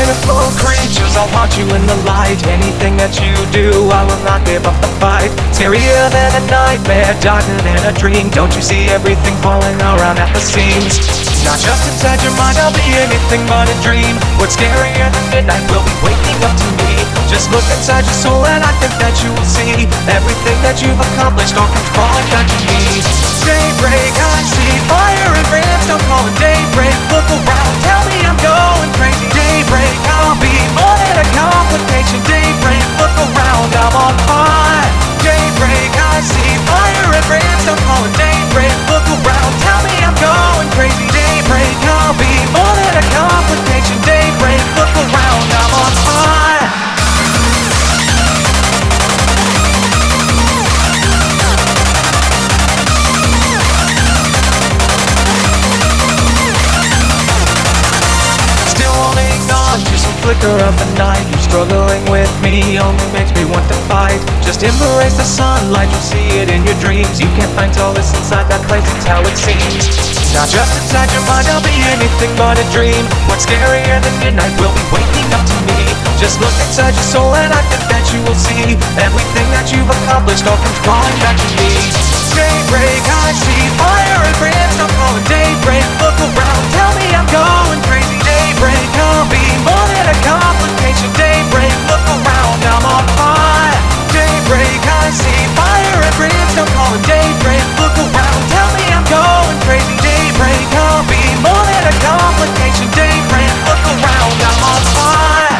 Pitiful creatures, I'll haunt you in the light. Anything that you do, I will not give up the fight. Scarier than a nightmare, darker than a dream. Don't you see everything falling around at the seams? Not just inside your mind, I'll be anything but a dream. What's scarier than midnight will be waking up to me. Just look inside your soul and I think that you will see everything that you've accomplished all comes falling back to me. Daybreak, I see fire and brimstone calling. Daybreak, look around, tell me I'm going crazy. Daybreak, I'll be more than a complication. Daybreak, look around, I'm on fire. Daybreak, I see fire and brimstone calling. Daybreak, look around, tell me I'm going crazy. Daybreak, I'll be more than a complication. Daybreak, look around, I'm on fire. Flicker of the night, you struggling with me only makes me want to fight. Just embrace the sunlight, you'll see it in your dreams. You can't find solace inside that place, it's how it seems. Not just inside your mind, I'll be anything but a dream. What's scarier than midnight will be waking up to me. Just look inside your soul and I think that you will see everything that you've accomplished all comes crawling back to me. Daybreak, I see fire and brimstone calling. Daybreak, look around, tell me I'm going crazy. Daybreak, I'll be more than a complication. Daybreak, look around, I'm on fire. Daybreak, I see fire and brimstone calling. Daybreak, look around, tell me I'm going crazy. Daybreak, I'll be more than a complication. Daybreak, look around, I'm on fire.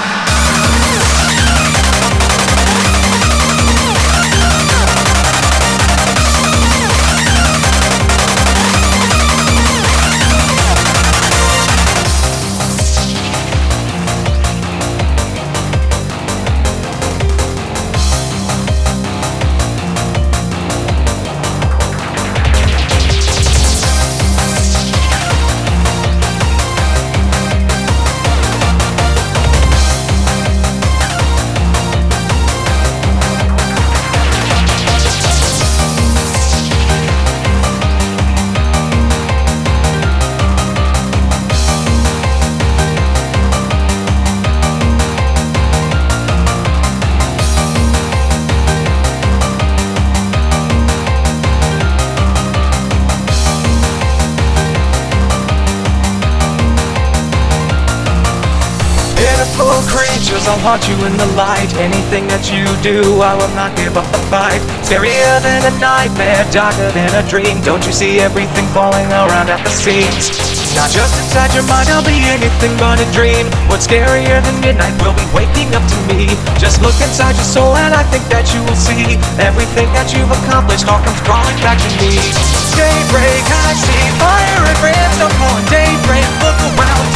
Creatures, I'll haunt you in the light. Anything that you do, I will not give up the fight. Scarier than a nightmare, darker than a dream. Don't you see everything falling around at the seams? Not just inside your mind, I'll be anything but a dream. What's scarier than midnight will be waking up to me. Just look inside your soul and I think that you will see everything that you've accomplished all comes crawling back to me. Daybreak, I see fire and brimstone calling. Daybreak, look around,